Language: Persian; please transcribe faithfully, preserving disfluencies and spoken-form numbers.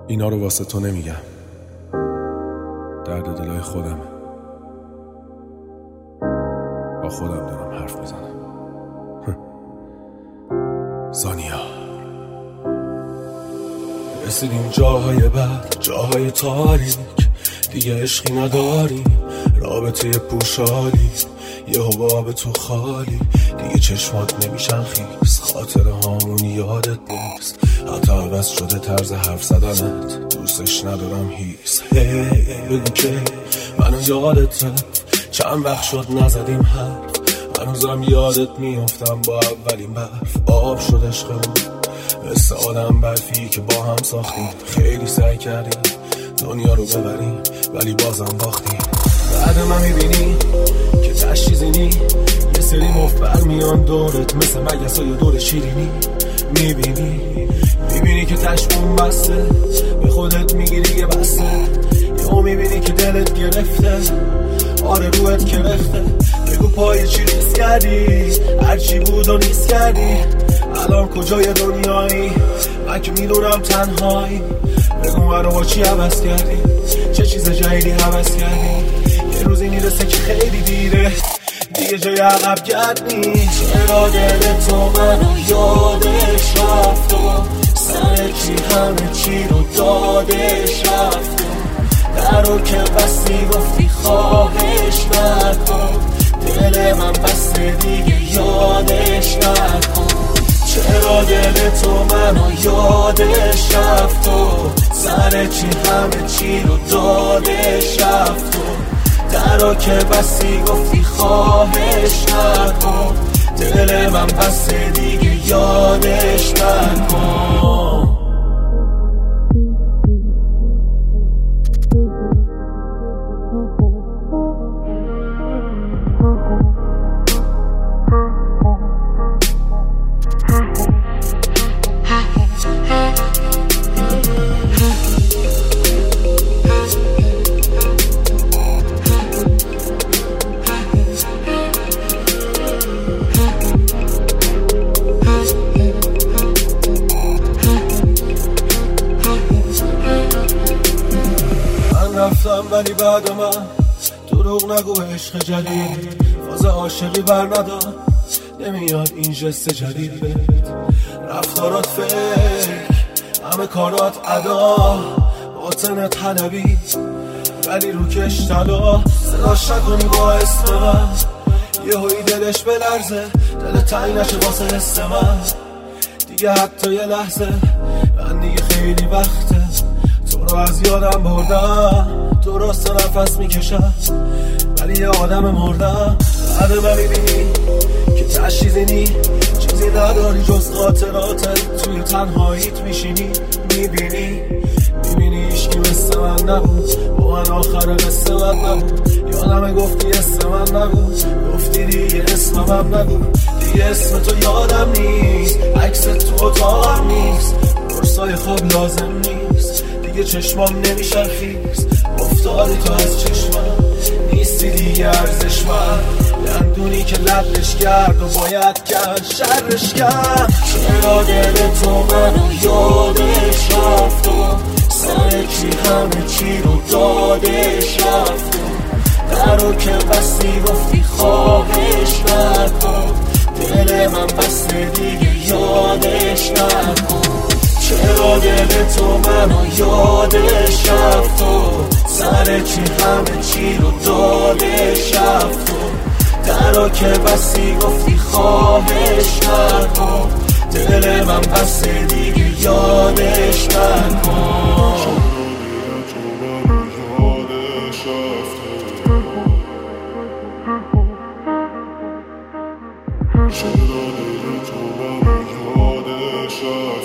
اینا رو واسه تو نمیگم، درد دلای خودم، با خودم دارم حرف میزنم. زانیا رسیدیم جاهای بد، جاهای تاریک، دیگه عشقی نداریم، رابطه پوشالی، یه حباب تو خالی، دیگه چشمات نمیشن خیس، خاطره هامون یادت نیست، حتی عوض شده طرز حرف زدنت، دوستش ندارم هیس. هی بگو که منو یادت رفت، چند وقت شد نزدیم حرف، هنوزم یادت میافتم با اولین برف، آب شد عشقمون مثل آدم برفی که با هم ساختیم، خیلی سعی کردیم دنیا رو ببریم ولی بازم باختیم. بعد من میبینی که تشیزینی، یه سری مفت برمیان دورت مثل مگسای دور شیرینی، میبینی میبینی که تشمون بسته، به خودت میگیری یه بسته، یهو میبینی که دلت گرفته، آره روحت کرخته، بگو پای چی ریز کردی، هرچی بود و نیست کردی، الان کجای دنیایی، من که میدونم تنهایی، بگو منو با چی عوض کردی، چه چیز جدیدی عوض کردی، یه روزی میرسه که خیلی دیره، دیگه جای عقب گرد نیست. چرا دل تو منو یادش رفت و سر چی همه چی رو دادش رفت و در رو که بستی گفتی خواهش نکن، دل من بسته دیگه یادش نکن. چرا دل تو منو یادش رفت و سر چی همه چی رو دادش رفت و در رو که بستی گفتی خواهش نکن، دل من بسته دیگه یادش نکن. رفتم ولی بعد من دروغ نگو، عشق جدید فاز عاشقی بر نداد، نمیاد این جست جدید بید، رفتارات فکر، همه کارات ادا، باطن طلبی ولی رو کش طلا، صداش نکنی با اسم من، یه هایی دلش بلرزه، دل تنگ نشه واسه حس من، دیگه حتی یه لحظه، من دیگه خیلی وقته تو رو از یادم بردم، درست نفس میکشم ولی یه آدم مردم. بعد من میبینی که تشیزینی، چیزی نداری جز خاطراتت، توی تنهاییت میشینی، میبینی میبینی عشقی مثل من نبود، با من آخر قصه من نبود، یادم گفتی اسم من نبود، گفتی دیگه اسمم نگو، دیگه اسم تو یادم نیست، عکس تو اتاقم نیست، برسای خواب لازم نیست، دیگه چشمام نمیشن خیز، افتادی تو از چشمم، نیستی دیگه ارزش من، دندونی که لبش کرد و باید کرد شرش کرد. چرا دل تو منو یادش رفت و سر چی همه چی رو دادش رفت و در رو که بستی گفتی خواهش نکن، دل من بسته دیگه یادش نکن. چرا دل تو منو یادش رفت و سر چی همه چی رو دادش رفت و در رو که بستی گفتی خواهش نکن، دل من بسته دیگه یادش نکن. چرا دل تو منو یادش رفت